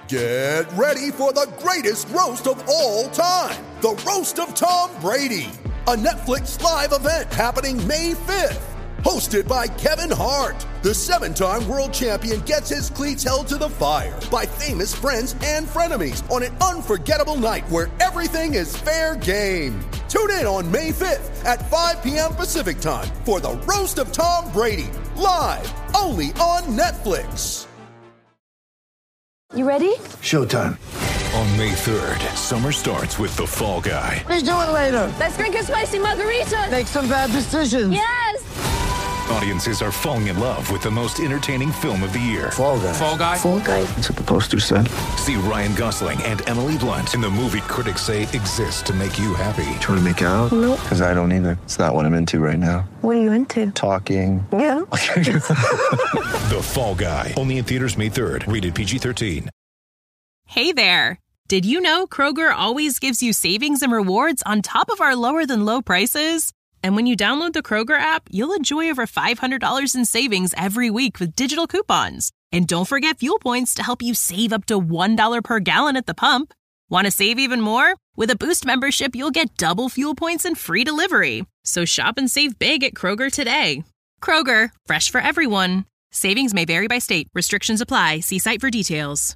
Get ready for the greatest roast of all time, the Roast of Tom Brady, a Netflix live event happening May 5th. Hosted by Kevin Hart, the 7-time world champion gets his cleats held to the fire by famous friends and frenemies on an unforgettable night where everything is fair game. Tune in on May 5th at 5 p.m. Pacific time for the Roast of Tom Brady, live only on Netflix. You ready? Showtime. On May 3rd, summer starts with The Fall Guy. Let's do it later. Let's drink a spicy margarita. Make some bad decisions. Yes! Audiences are falling in love with the most entertaining film of the year. Fall Guy. Fall Guy? Fall guy. That's what the poster said. See Ryan Gosling and Emily Blunt in the movie critics say exists to make you happy. Trying to make it out? Nope. Because I don't either. It's not what I'm into right now. What are you into? Talking. Yeah. The Fall Guy. Only in theaters May 3rd. Rated PG-13. Hey there. Did you know Kroger always gives you savings and rewards on top of our lower than low prices? And when you download the Kroger app, you'll enjoy over $500 in savings every week with digital coupons. And don't forget fuel points to help you save up to $1 per gallon at the pump. Want to save even more? With a Boost membership, you'll get double fuel points and free delivery. So shop and save big at Kroger today. Kroger, fresh for everyone. Savings may vary by state. Restrictions apply. See site for details.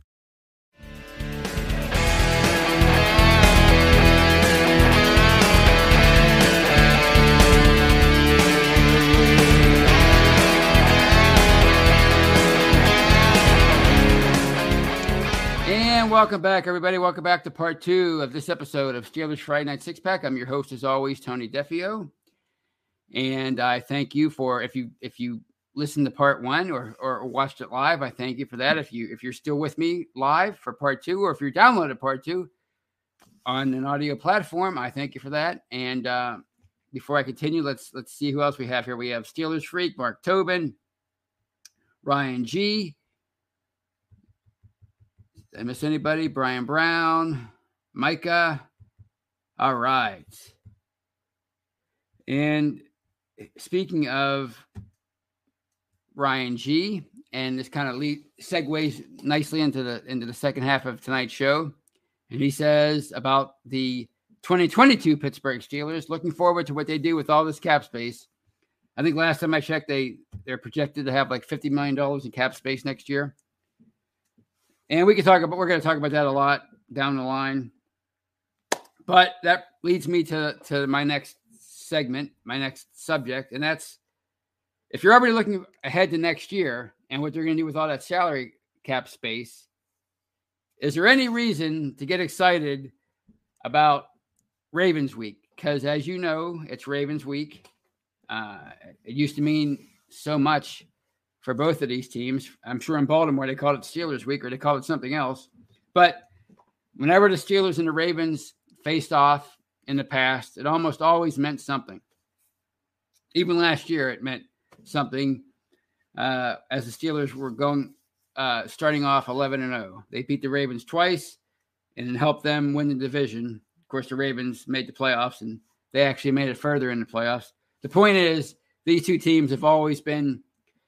And welcome back, everybody. Welcome back to part 2 of this episode of Steelers Friday Night Six Pack. I'm your host, as always, Tony Defio. And I thank you for if you listened to part 1 or watched it live. I thank you for that. If you're still with me live for part 2, or if you're downloaded part 2 on an audio platform, I thank you for that. And before I continue, let's see who else we have here. We have Steelers Freak, Mark Tobin, Ryan G. Did I miss anybody? Brian Brown, Micah. All right. And speaking of Ryan G, and this kind of segues nicely into the second half of tonight's show. And he says about the 2022 Pittsburgh Steelers, looking forward to what they do with all this cap space. I think last time I checked, they're projected to have like $50 million in cap space next year. And we're going to talk about that a lot down the line. But that leads me to my next segment, my next subject. And that's, if you're already looking ahead to next year and what they're going to do with all that salary cap space, is there any reason to get excited about Ravens week? Because as you know, it's Ravens week. It used to mean so much for both of these teams. I'm sure in Baltimore they called it Steelers week, or they called it something else. But whenever the Steelers and the Ravens faced off in the past, it almost always meant something. Even last year, it meant something as the Steelers were starting off 11-0. They beat the Ravens twice and it helped them win the division. Of course, the Ravens made the playoffs, and they actually made it further in the playoffs. The point is, these two teams have always been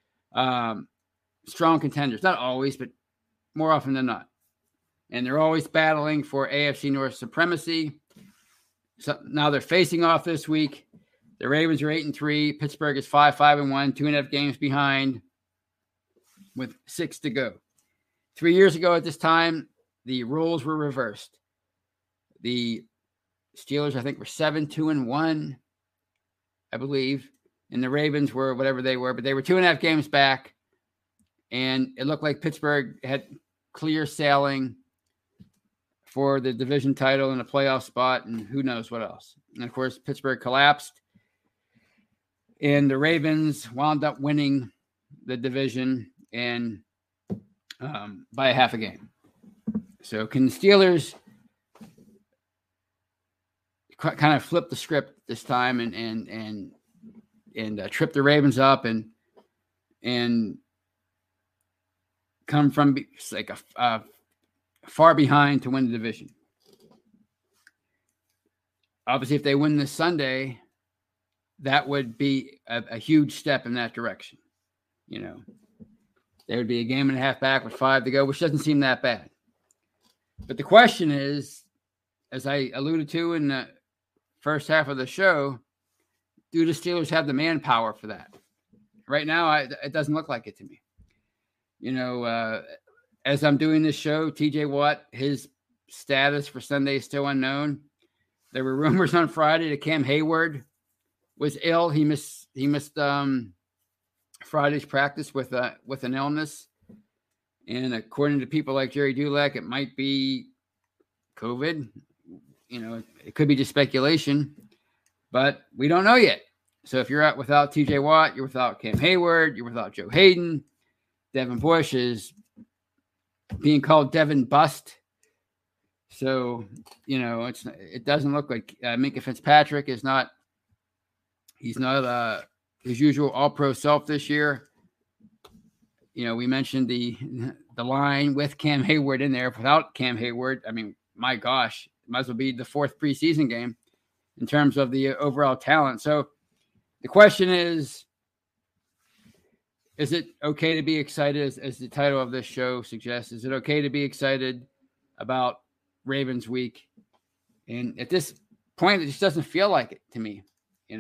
strong contenders. Not always, but more often than not. And they're always battling for AFC North supremacy. So now they're facing off this week. The Ravens are 8-3. Pittsburgh is 5-5-1, 2.5 games behind with 6 to go. 3 years ago at this time, the roles were reversed. The Steelers, I think, were 7-2-1, I believe. And the Ravens were whatever they were, but they were 2.5 games back. And it looked like Pittsburgh had clear sailing for the division title and a playoff spot and who knows what else. And, of course, Pittsburgh collapsed. And the Ravens wound up winning the division and by a half a game. So can the Steelers kind of flip the script this time and trip the Ravens up and come from like a far behind to win the division? Obviously, if they win this Sunday, that would be a huge step in that direction. You know, there would be a game and a half back with 5 to go, which doesn't seem that bad. But the question is, as I alluded to in the first half of the show, do the Steelers have the manpower for that? Right now, it doesn't look like it to me. As I'm doing this show, TJ Watt, his status for Sunday is still unknown. There were rumors on Friday that Cam Hayward was ill. He missed Friday's practice with an illness. And according to people like Jerry Dulac, it might be COVID. It could be just speculation, but we don't know yet. So if you're out without TJ Watt, you're without Cam Hayward, you're without Joe Hayden. Devin Bush is being called Devin Bust. So, it doesn't look like Minkah Fitzpatrick is not. He's not his usual All-Pro self this year. We mentioned the line with Cam Hayward in there. Without Cam Hayward, I mean, my gosh, it might as well be the fourth preseason game in terms of the overall talent. So the question is it okay to be excited, as the title of this show suggests? Is it okay to be excited about Ravens week? And at this point, it just doesn't feel like it to me,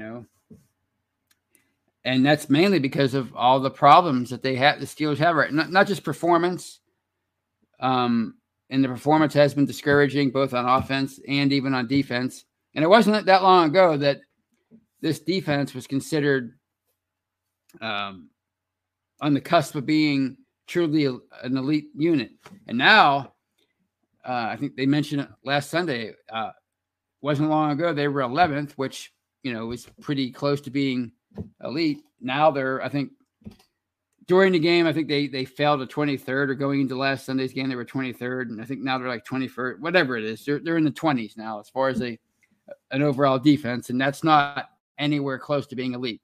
And that's mainly because of all the problems that the Steelers have, right? Not just performance. And the performance has been discouraging both on offense and even on defense. And it wasn't that long ago that this defense was considered on the cusp of being truly an elite unit. And now, I think they mentioned it last Sunday, wasn't long ago, they were 11th, which, was pretty close to being elite. Now they're, I think, during the game, I think they fell to 23rd, or going into last Sunday's game, they were 23rd. And I think now they're like 21st, whatever it is. They're in the 20s now as far as an overall defense. And that's not anywhere close to being elite.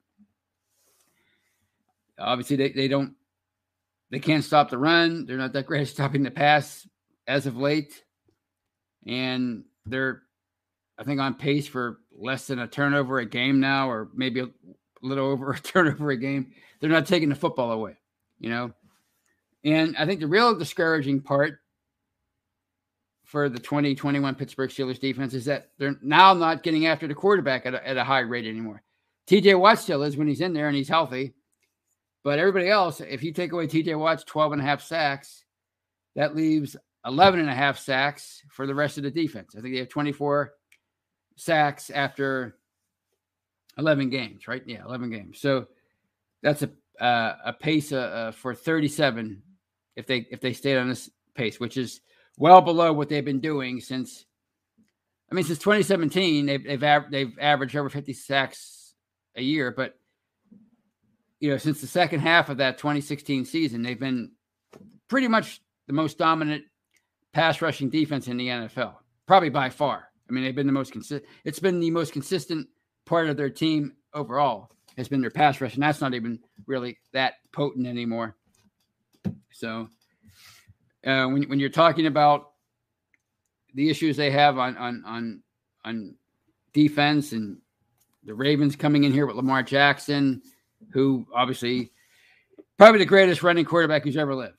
Obviously, they can't stop the run. They're not that great at stopping the pass as of late. And they're, I think, on pace for less than a turnover a game now, or maybe a little over a turnover a game. They're not taking the football away, And I think the real discouraging part for the 2021 Pittsburgh Steelers defense is that they're now not getting after the quarterback at a high rate anymore. TJ Watt still is when he's in there and he's healthy. But everybody else, if you take away TJ Watt's 12.5 sacks, that leaves 11.5 sacks for the rest of the defense. I think they have 24 sacks after 11 games, right? Yeah, 11 games. So that's a pace for 37 if they stayed on this pace, which is well below what they've been doing since 2017. They've averaged over 50 sacks a year, but since the second half of that 2016 season, they've been pretty much the most dominant pass rushing defense in the NFL, probably by far. They've been the most consistent. It's been the most consistent part of their team overall has been their pass rush, and that's not even really that potent anymore. So when you're talking about the issues they have on defense, and the Ravens coming in here with Lamar Jackson, who obviously probably the greatest running quarterback who's ever lived.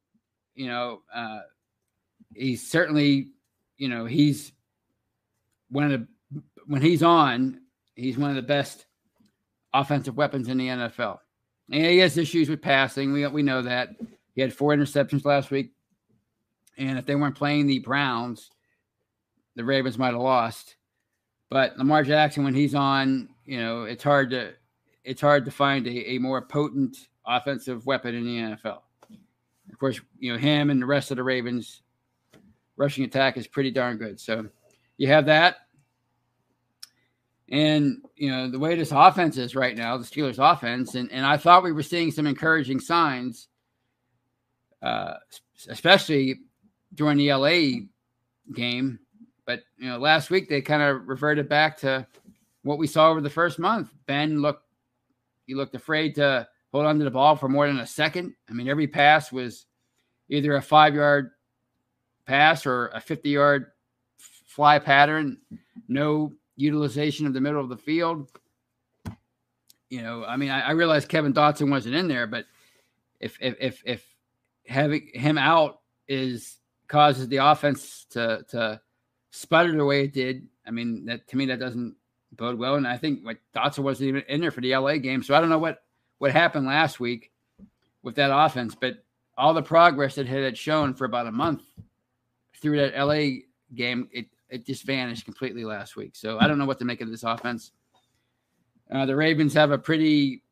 He's certainly, he's when he's on, he's one of the best offensive weapons in the NFL. And he has issues with passing. We know that. He had 4 interceptions last week. And if they weren't playing the Browns, the Ravens might have lost. But Lamar Jackson, when he's on, it's hard to find a more potent offensive weapon in the NFL. Of course, him and the rest of the Ravens rushing attack is pretty darn good. So you have that. And, the way this offense is right now, the Steelers offense, and I thought we were seeing some encouraging signs, especially during the LA game. But, last week they kind of reverted back to what we saw over the first month. Ben looked afraid to hold on to the ball for more than a second. Every pass was either a 5-yard pass or a 50-yard fly pattern. No utilization of the middle of the field. I realized Kevin Dotson wasn't in there, but if having him out is causes the offense to sputter the way it did. I mean, to me, that doesn't bode well. And I think Dotson wasn't even in there for the LA game. So I don't know what happened last week with that offense, but all the progress that it had shown for about a month through that LA game, it just vanished completely last week. So I don't know what to make of this offense. The Ravens have a pretty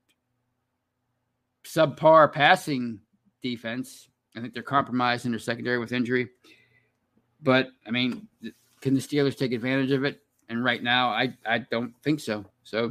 subpar passing defense. I think they're compromised in their secondary with injury. But, I mean, can the Steelers take advantage of it? And right now, I don't think so. So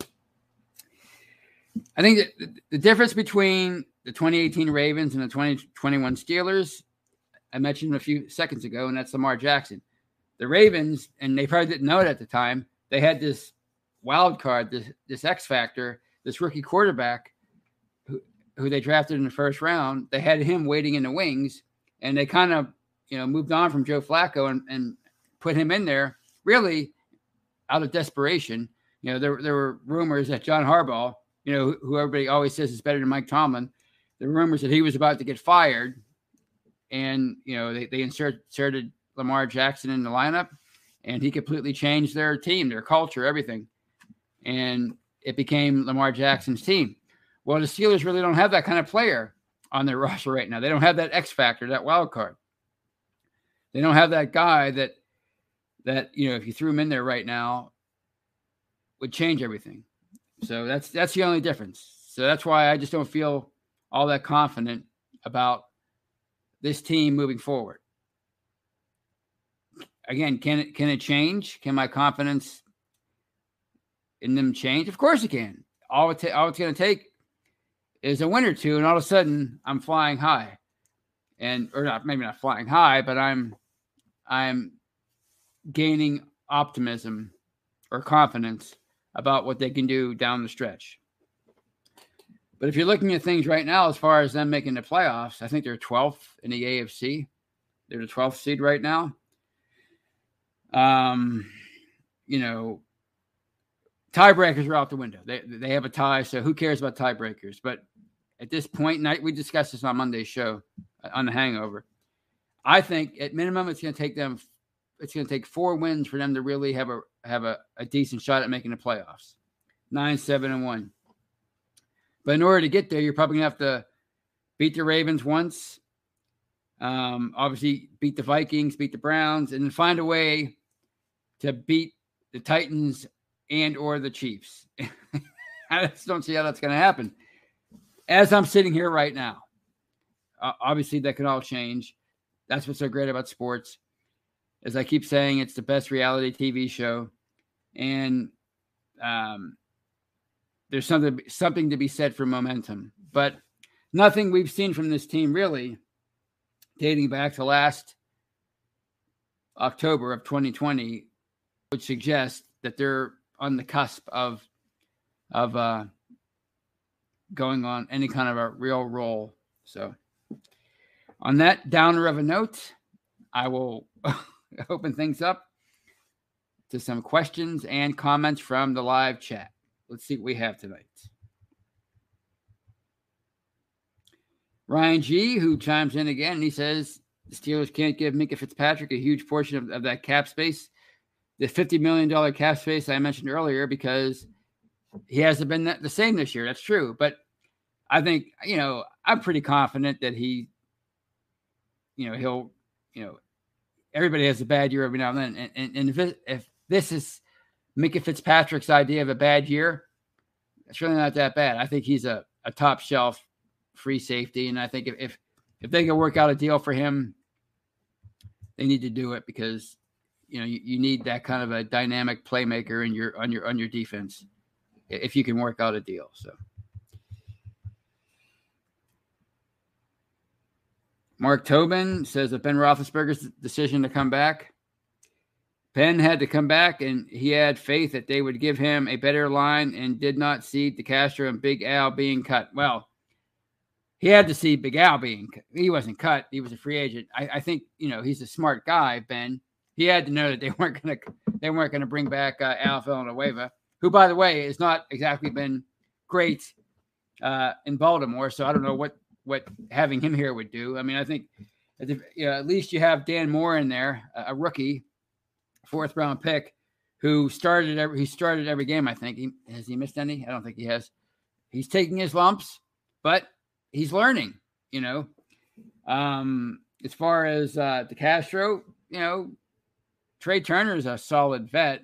I think that the difference between the 2018 Ravens and the 2021 Steelers, I mentioned a few seconds ago, and that's Lamar Jackson. The Ravens, and they probably didn't know it at the time, they had this wild card, this X factor, this rookie quarterback who they drafted in the first round. They had him waiting in the wings, and they kind of, moved on from Joe Flacco and put him in there really out of desperation. There were rumors that John Harbaugh, who everybody always says is better than Mike Tomlin, there were rumors that he was about to get fired, and they inserted Lamar Jackson in the lineup, and he completely changed their team, their culture, everything, and it became Lamar Jackson's team. Well, the Steelers really don't have that kind of player on their roster right now. They don't have that X factor, that wild card. They don't have that guy that if you threw him in there right now would change everything. So that's the only difference. So that's why I just don't feel all that confident about this team moving forward. Again, can it change? Can my confidence in them change? Of course it can. All it's going to take is a win or two, and all of a sudden I'm flying high, maybe not flying high, but I'm gaining optimism or confidence about what they can do down the stretch. But if you're looking at things right now, as far as them making the playoffs, I think they're 12th in the AFC. They're the 12th seed right now. Tiebreakers are out the window. They have a tie, so who cares about tiebreakers? But at this point, we discussed this on Monday's show on The Hangover. I think at minimum it's going to take 4 wins for them to really have a decent shot at making the playoffs. 9-7-1. But in order to get there, you're probably going to have to beat the Ravens once. Obviously, beat the Vikings, beat the Browns, and then find a way to beat the Titans and or the Chiefs. I just don't see how that's going to happen. As I'm sitting here right now, obviously that can all change. That's what's so great about sports. As I keep saying, it's the best reality TV show. And there's something to be said for momentum. But nothing we've seen from this team really dating back to last October of 2020 would suggest that they're on the cusp of going on any kind of a real roll. So on that downer of a note, I will open things up to some questions and comments from the live chat. Let's see what we have tonight. Ryan G., who chimes in again, and he says the Steelers can't give Minkah Fitzpatrick a huge portion of that cap space, the $50 million cap space I mentioned earlier, because he hasn't been the same this year. That's true. But I think, I'm pretty confident that he'll, everybody has a bad year every now and then. And if this is Minkah Fitzpatrick's idea of a bad year, it's really not that bad. I think he's a top shelf free safety. And I think if they can work out a deal for him, they need to do it, because, you need that kind of a dynamic playmaker on your defense if you can work out a deal. So Mark Tobin says that Ben Roethlisberger's decision to come back, Penn had to come back, and he had faith that they would give him a better line and did not see DeCastro and Big Al being cut. Well, he had to see Big Al being cut. He wasn't cut. He was a free agent. I think, he's a smart guy, Ben. He had to know that they weren't going to bring back Al Villanueva, who, by the way, has not exactly been great in Baltimore. So I don't know what having him here would do. I mean, I think at least you have Dan Moore in there, a rookie, 4th round pick, who started every game. I think has he missed any? I don't think he has. He's taking his lumps, but he's learning. As far as DeCastro, Trey Turner is a solid vet.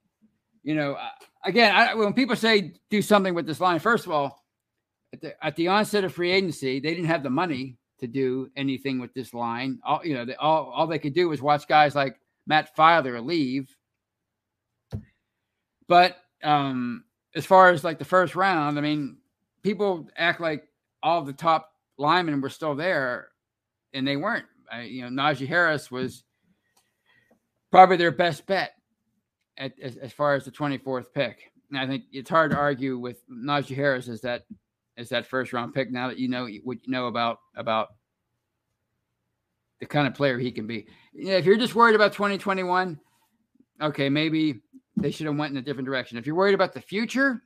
Again, when people say do something with this line, first of all, at the onset of free agency, they didn't have the money to do anything with this line. All they could do was watch guys like Matt Filer leave. But as far as like the first round, I mean, people act like all the top linemen were still there, and they weren't. Najee Harris was probably their best bet as far as the 24th pick. And I think it's hard to argue with Najee Harris as that first round pick now that you know what you know about the kind of player he can be. If you're just worried about 2021, okay, maybe they should have went in a different direction. If you're worried about the future,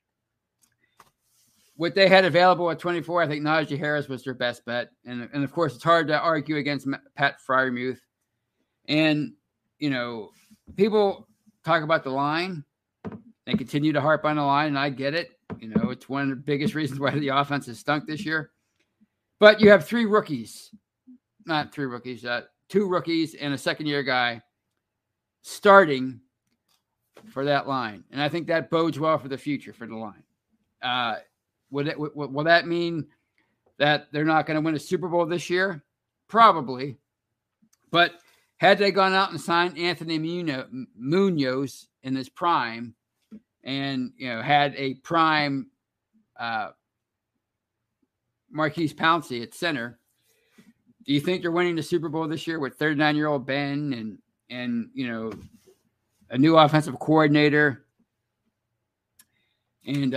what they had available at 24, I think Najee Harris was their best bet. And of course, it's hard to argue against Pat Freiermuth. And, people talk about the line. They continue to harp on the line, and I get it. It's one of the biggest reasons why the offense has stunk this year. But you have 2 rookies and a second-year guy starting for that line. And I think that bodes well for the future for the line. Will that mean that they're not going to win a Super Bowl this year? Probably. But had they gone out and signed Anthony Munoz in his prime and, had a prime Marquise Pouncey at center, do you think they're winning the Super Bowl this year with 39-year-old Ben and a new offensive coordinator and,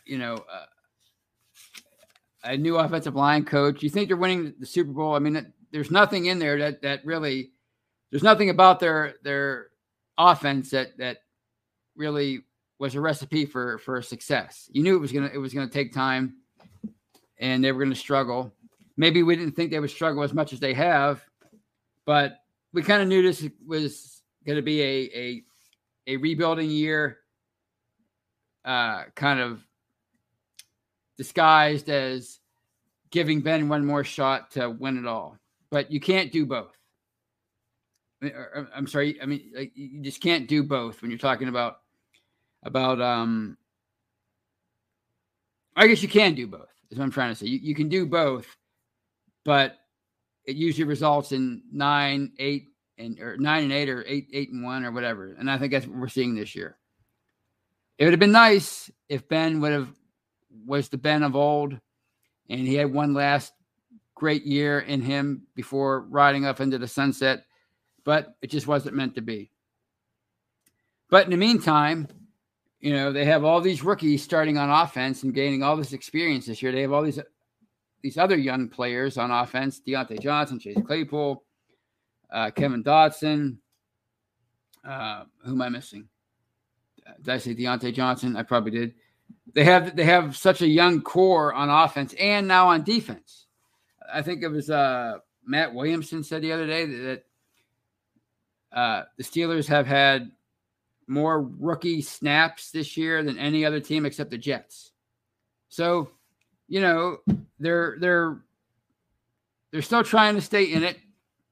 a new offensive line coach? You think they're winning the Super Bowl? I mean, there's nothing in there that really – there's nothing about their offense that really was a recipe for success. You knew it was gonna take time, and they were going to struggle. Maybe we didn't think they would struggle as much as they have, but we kind of knew this was going to be a rebuilding year, kind of disguised as giving Ben one more shot to win it all. But you can't do both. I'm sorry. I mean, you just can't do both when you're talking about. I guess you can do both. Is what I'm trying to say. You can do both, but it usually results in 9-8 or 9-8 or 8-1 or whatever. And I think that's what we're seeing this year. It would have been nice if Ben was the Ben of old, and he had one last great year in him before riding up into the sunset. But it just wasn't meant to be. But in the meantime, they have all these rookies starting on offense and gaining all this experience this year. They have all these other young players on offense: Deontay Johnson, Chase Claypool, Kevin Dotson. Who am I missing? Did I say Deontay Johnson? I probably did. They have such a young core on offense and now on defense. I think it was Matt Williamson said the other day that the Steelers have had more rookie snaps this year than any other team except the Jets. So, they're still trying to stay in it,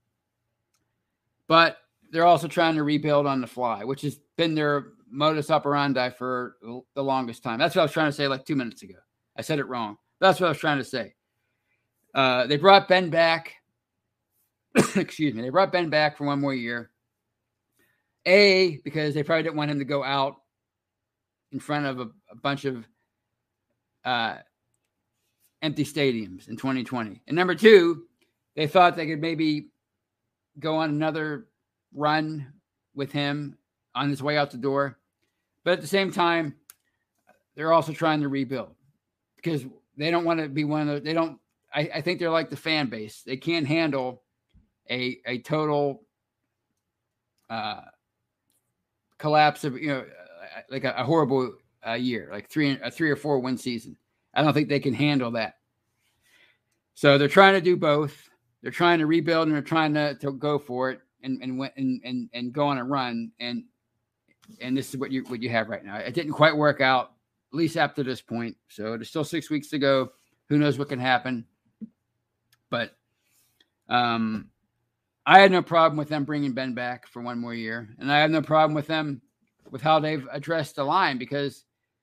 but they're also trying to rebuild on the fly, which has been their modus operandi for the longest time. That's what I was trying to say like 2 minutes ago. I said it wrong. That's what I was trying to say. They brought Ben back. Excuse me. They brought Ben back for one more year. Because they probably didn't want him to go out in front of a bunch of empty stadiums in 2020. And number 2, they thought they could maybe go on another run with him on his way out the door. But at the same time, they're also trying to rebuild because they don't want to be one of the, I think they're like the fan base. They can't handle a total collapse of, like a horrible year, like a 3 or 4 win season. I don't think they can handle that. So they're trying to do both. they're trying to rebuild and they're trying to go for it and go on a run. And this is what you have right now. It didn't quite work out, at least up to this point. So there's still 6 weeks to go. Who knows what can happen? But I had no problem with them bringing Ben back for one more year. And I have no problem with them with how they've addressed the line, because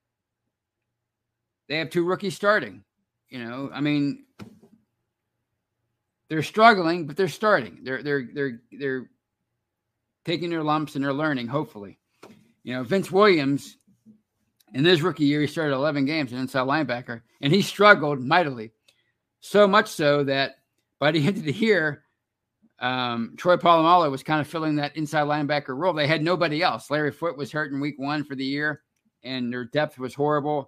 they have 2 rookies starting. I mean, they're struggling, but they're starting. They're taking their lumps and they're learning, hopefully. Vince Williams, in his rookie year, he started 11 games, an inside linebacker, and he struggled mightily. So much so that by the end of the year, Troy Polamalu was kind of filling that inside linebacker role. They had nobody else. Larry Foote was hurt in week 1 for the year, and their depth was horrible.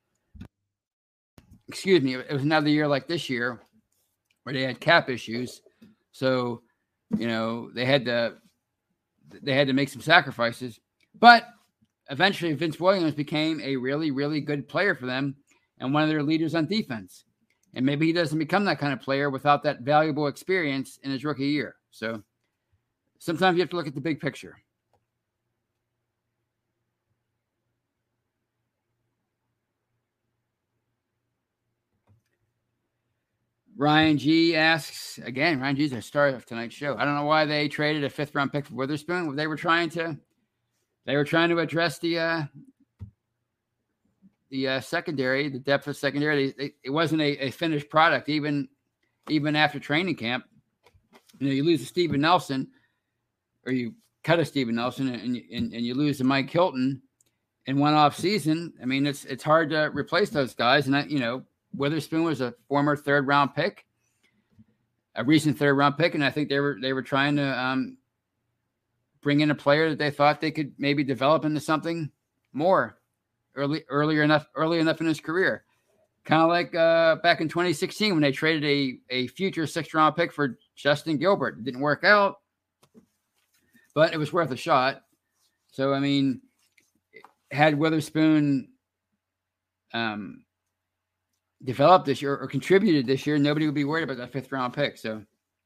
Excuse me. It was another year like this year where they had cap issues. So, they had to make some sacrifices. But eventually Vince Williams became a really, really good player for them and one of their leaders on defense. And maybe he doesn't become that kind of player without that valuable experience in his rookie year. So sometimes you have to look at the big picture. Ryan G asks, again, Ryan G's a star of tonight's show. I don't know why they traded a 5th-round pick for Witherspoon. They were trying to address the secondary, the depth of secondary. It wasn't a finished product, even after training camp. You lose to Steven Nelson, or you cut a Steven Nelson, and you lose to Mike Hilton in one off season. I mean, it's hard to replace those guys. And Witherspoon was a former 3rd-round pick, a recent 3rd-round pick, and I think they were trying to bring in a player that they thought they could maybe develop into something more early enough in his career. Kind of like back in 2016 when they traded a future 6th-round pick for Justin Gilbert. It didn't work out, but it was worth a shot. So, I mean, had Witherspoon developed this year or contributed this year, nobody would be worried about that 5th-round pick. So,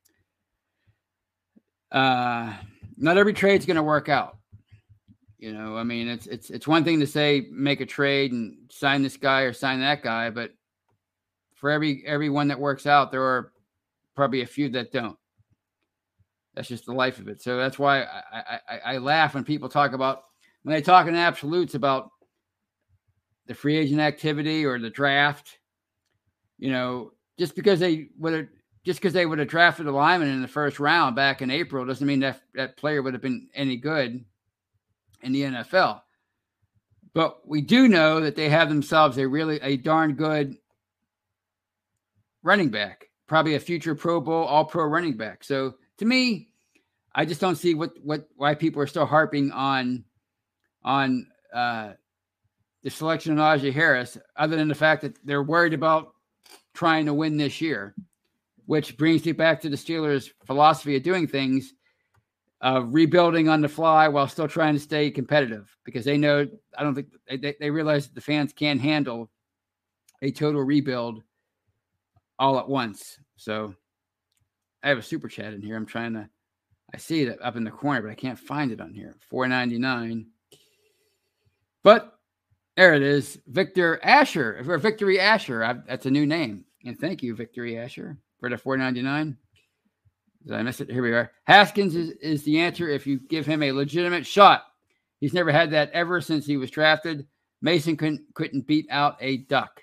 not every trade's going to work out. I mean, it's one thing to say, make a trade and sign this guy or sign that guy, but for every one that works out, there are probably a few that don't. That's just the life of it. So that's why I laugh when people when they talk in absolutes about the free agent activity or the draft. Just because they would have drafted a lineman in the 1st round back in April doesn't mean that player would have been any good in the NFL. But we do know that they have themselves a darn good running back, probably a future Pro Bowl, all-pro running back. So to me, I just don't see why people are still harping on the selection of Najee Harris, other than the fact that they're worried about trying to win this year, which brings me back to the Steelers' philosophy of doing things, rebuilding on the fly while still trying to stay competitive, because they know, I don't think they realize that the fans can't handle a total rebuild all at once. So I have a super chat in here. I see it up in the corner, but I can't find it on here. $4.99. But there it is. Victor Asher, or Victory Asher. That's a new name. And thank you, Victory Asher, for the $4.99. Did I miss it? Here we are. Haskins is the answer if you give him a legitimate shot. He's never had that ever since he was drafted. Mason couldn't beat out a duck.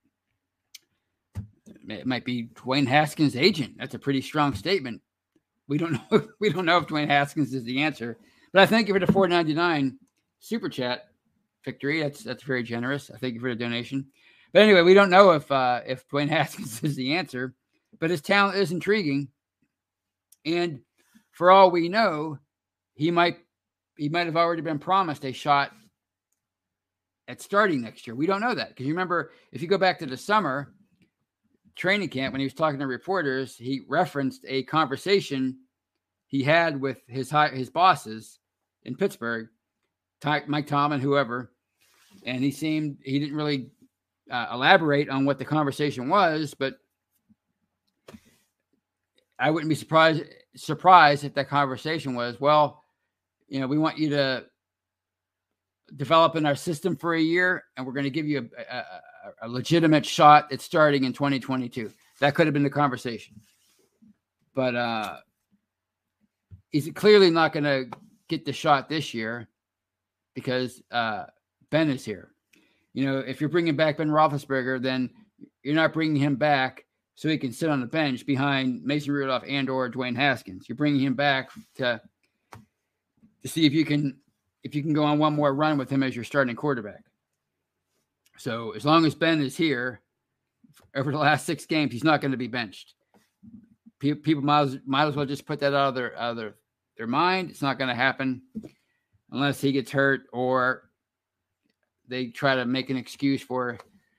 It might be Dwayne Haskins' agent. That's a pretty strong statement. We don't know. We don't know if Dwayne Haskins is the answer. But I thank you for the $4.99 super chat, Victory. That's very generous. I thank you for the donation. But anyway, we don't know if Dwayne Haskins is the answer, but his talent is intriguing. And for all we know, he might have already been promised a shot at starting next year. We don't know that, because you remember, if you go back to the summer training camp when he was talking to reporters, he referenced a conversation he had with his bosses in Pittsburgh, Mike Tomlin, whoever, and he didn't really elaborate on what the conversation was, but I wouldn't be surprised if that conversation was, well, we want you to develop in our system for a year, and we're going to give you a legitimate shot at starting in 2022. That could have been the conversation. But he's clearly not going to get the shot this year because Ben is here. If you're bringing back Ben Roethlisberger, then you're not bringing him back so he can sit on the bench behind Mason Rudolph and or Dwayne Haskins. You're bringing him back to see if you can go on one more run with him as your starting quarterback. So as long as Ben is here over the last 6 games, he's not going to be benched. People might as well just put that out of their mind. It's not going to happen unless he gets hurt or they try to make an excuse for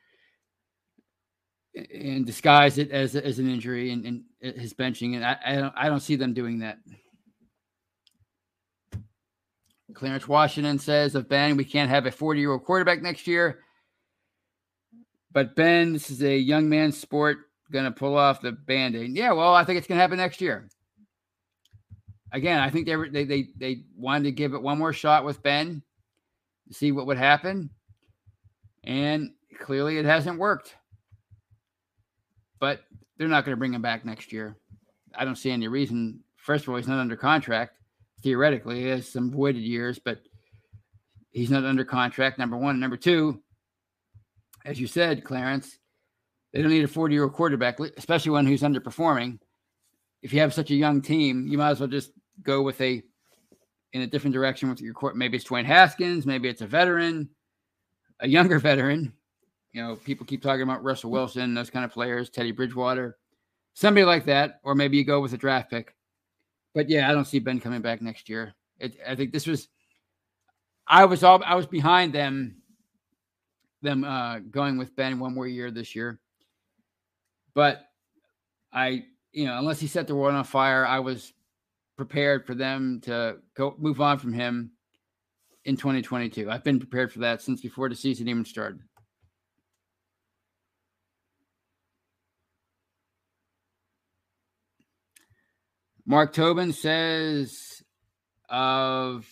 and disguise it as an injury and his benching. And I don't see them doing that. Clarence Washington says of Ben, we can't have a 40-year-old quarterback next year. But Ben, this is a young man's sport, going to pull off the Band-Aid. Yeah, well, I think it's going to happen next year. Again, I think they wanted to give it one more shot with Ben to see what would happen. And clearly it hasn't worked. But they're not going to bring him back next year. I don't see any reason. First of all, he's not under contract. Theoretically, he has some voided years, but he's not under contract, number one. Number two, as you said, Clarence, they don't need a 40-year-old quarterback, especially one who's underperforming. If you have such a young team, you might as well just go in a different direction with your court. Maybe it's Dwayne Haskins. Maybe it's a veteran, a younger veteran. People keep talking about Russell Wilson, those kind of players, Teddy Bridgewater, somebody like that. Or maybe you go with a draft pick. But yeah, I don't see Ben coming back next year. I think this was, I was behind them going with Ben one more year this year. But unless he set the world on fire, I was prepared for them to move on from him in 2022. I've been prepared for that since before the season even started. Mark Tobin says of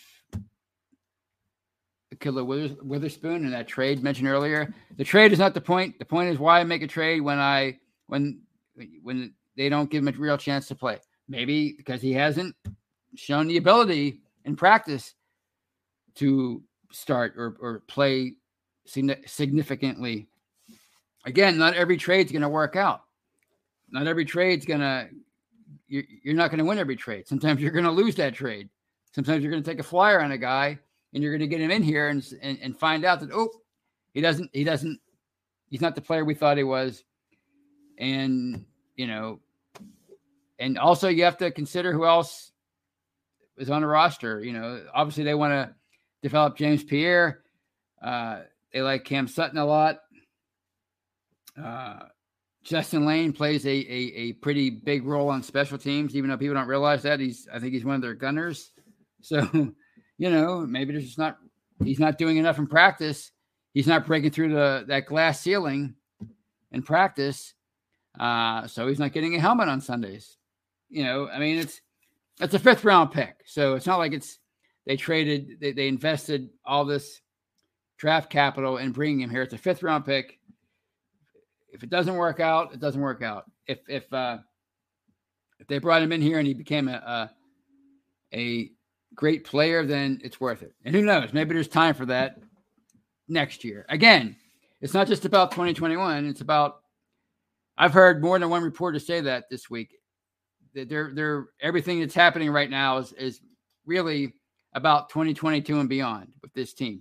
Killer Witherspoon in that trade mentioned earlier. The trade is not the point. The point is why I make a trade when they don't give him a real chance to play. Maybe because he hasn't shown the ability in practice to start or play significantly. Again, not every trade's going to work out. Not every trade's going to. You're not going to win every trade. Sometimes you're going to lose that trade. Sometimes you're going to take a flyer on a guy and you're going to get him in here and find out that, he's not the player we thought he was. And, and also you have to consider who else is on the roster. Obviously they want to develop James Pierre. They like Cam Sutton a lot. Justin Lane plays a pretty big role on special teams, even though people don't realize that. I think he's one of their gunners. So, maybe he's not doing enough in practice. He's not breaking through that glass ceiling in practice. So he's not getting a helmet on Sundays. It's a 5th round pick. So it's not like they invested all this draft capital in bringing him here. It's a 5th round pick. If it doesn't work out, it doesn't work out. If they brought him in here and he became a great player, then it's worth it. And who knows? Maybe there's time for that next year. Again, it's not just about 2021. It's about. I've heard more than one reporter say that this week. They're everything that's happening right now is really about 2022 and beyond with this team.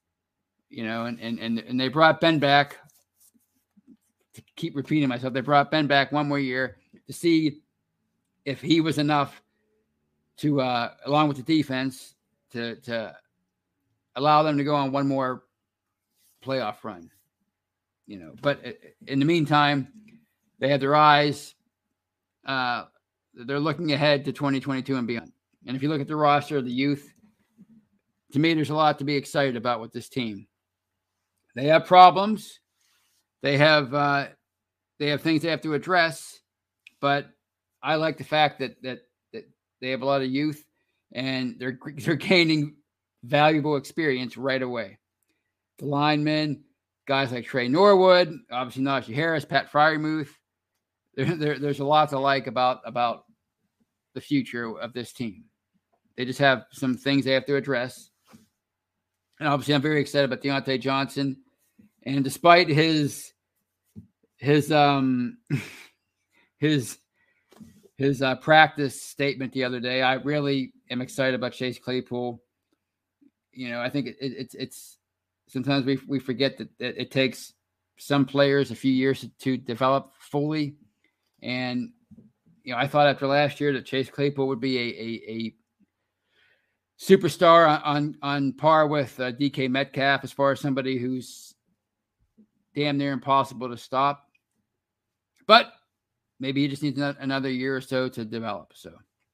And they brought Ben back. To keep repeating myself, they brought Ben back one more year to see if he was enough to, along with the defense, to allow them to go on one more playoff run. But in the meantime, they have their eyes. They're looking ahead to 2022 and beyond. And if you look at the roster, the youth, to me, there's a lot to be excited about with this team. They have problems. They have things they have to address, but I like the fact that they have a lot of youth and they're gaining valuable experience right away. The linemen, guys like Trey Norwood, obviously Najee Harris, Pat Freiermuth. There's a lot to like about the future of this team. They just have some things they have to address. And obviously I'm very excited about Deontay Johnson. And despite his practice statement the other day, I really am excited about Chase Claypool. I think it's sometimes we forget that it takes some players a few years to develop fully. And, I thought after last year that Chase Claypool would be a superstar on par with DK Metcalf as far as somebody who's damn near impossible to stop. But maybe he just needs another year or so to develop. So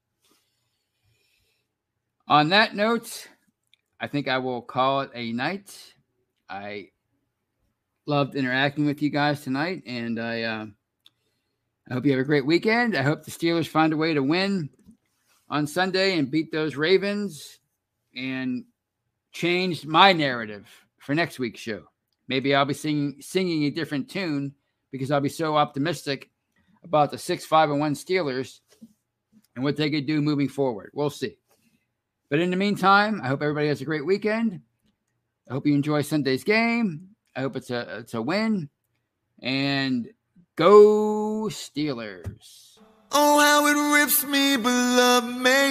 on that note, I think I will call it a night. I loved interacting with you guys tonight, and I hope you have a great weekend. I hope the Steelers find a way to win on Sunday and beat those Ravens and change my narrative for next week's show. Maybe I'll be singing a different tune because I'll be so optimistic about the 6-5-1 Steelers and what they could do moving forward. We'll see. But in the meantime, I hope everybody has a great weekend. I hope you enjoy Sunday's game. I hope it's a win. And go Steelers. Oh, how it rips me, beloved man.